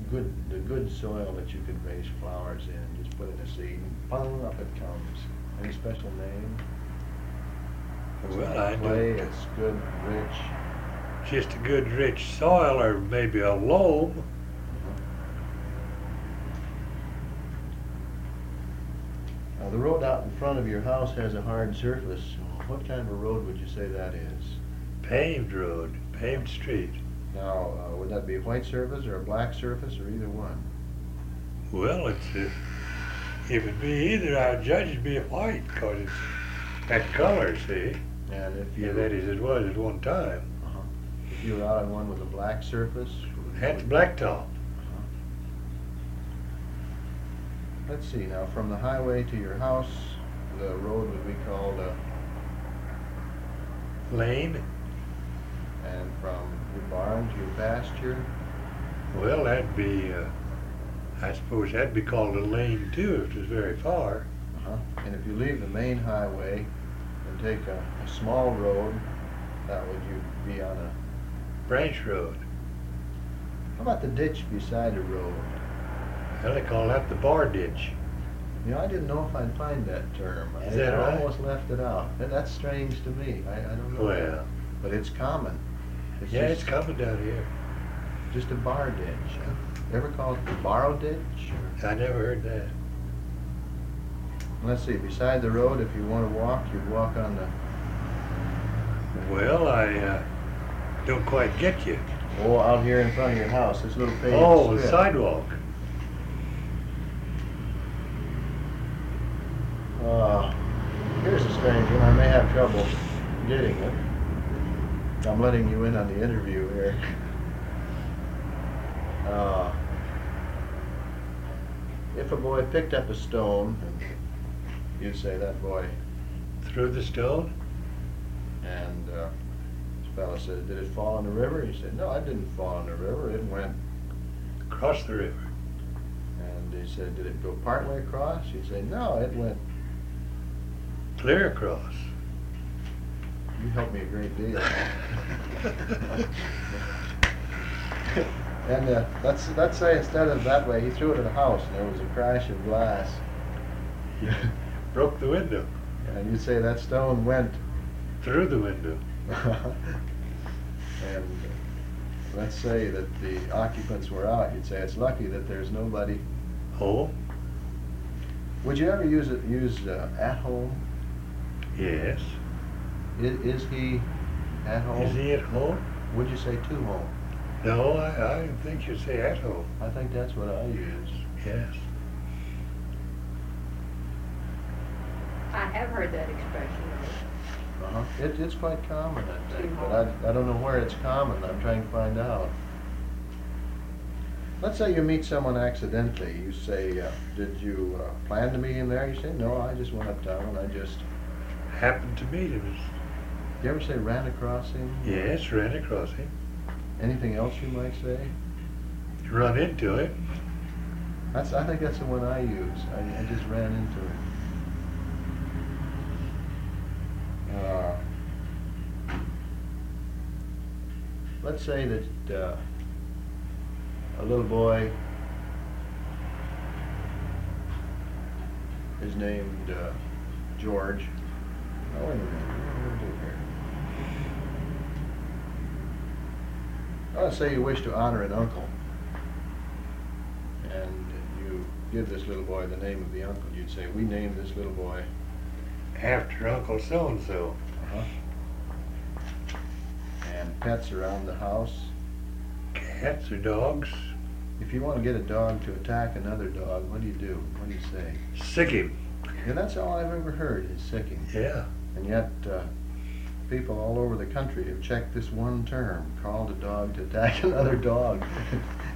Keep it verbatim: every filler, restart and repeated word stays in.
good, the good soil that you could raise flowers in. Just put in a seed and bung, up it comes. Any special name? It's Well, not I clay, do. it's good, rich. Just a good rich soil or maybe a loam. Now, the road out in front of your house has a hard surface. What kind of a road would you say that is? Paved road, paved street. Now, uh, would that be a white surface or a black surface or either one? Well, it's uh, if it be either, I'd judge it'd be a white, 'cause it's that color, see? And if you Yeah, that is, it was at one time. uh-huh. If you were out on one with a black surface, would- That's would- blacktop. uh-huh. Let's see. Now, from the highway to your house, the road would be called a. Lane. And from your barn to your pasture, Well, that'd be, uh, I suppose that'd be called a lane too if it was very far. uh-huh. And if you leave the main highway and take a, a small road, that would you be on a. Branch road. How about the ditch beside the road? Well, they call that the bar ditch. You know, I didn't know if I'd find that term. Is I, that I right? almost left it out. And that's strange to me. I, I don't know. Well, But it's common. It's yeah, just, it's coming down here. just a bar ditch. Ever called it the borrow ditch? Or- I never heard that. Let's see, beside the road, if you want to walk, you'd walk on the, Well, I uh, don't quite get you. oh, out here in front of your house, this little paved Oh, the strip. sidewalk. Uh, here's a strange one. I may have trouble getting it. I'm letting you in on the interview here. Uh, if a boy picked up a stone, you'd say that boy, Through the stone? and uh, this fellow said, did it fall in the river? He said, no, it didn't fall in the river. It went. Across the river. And he said, did it go partway across? He'd say, no, it went. Clear across. You helped me a great deal. And uh, let's let's say instead of that way, he threw it at a house, and there was a crash of glass. Broke the window. And you'd say that stone went. Through the window. And uh, let's say that the occupants were out. You'd say it's lucky that there's nobody. Home? Would you ever use it? Use uh, at home? Yes. Is, is he at home? Is he at home? Would you say to home? No, I, I think you say at home. I think that's what I use. Yes. I have heard that expression. Uh-huh. It, it's quite common, I think, but I, I don't know where it's common. I'm trying to find out. Let's say you meet someone accidentally. You say, uh, did you uh, plan to meet him there? You say, no, I just went uptown. I just... Happened to meet him. You ever say ran across him? Yes, ran across him. Anything else you might say? Run into him. That's, I think that's the one I use. I, I just ran into him. Uh, let's say that uh, a little boy is named uh, George. Oh, wait a minute. What do we do here? Oh, let's say you wish to honor an uncle, and you give this little boy the name of the uncle. You'd say, we named this little boy. After Uncle so-and-so. Uh-huh. And pets around the house. Cats or dogs. If you want to get a dog to attack another dog, what do you do? What do you say? Sick him. Yeah, that's all I've ever heard is sicking. Yeah. And yet, uh, people all over the country have checked this one term, called a dog to attack another dog.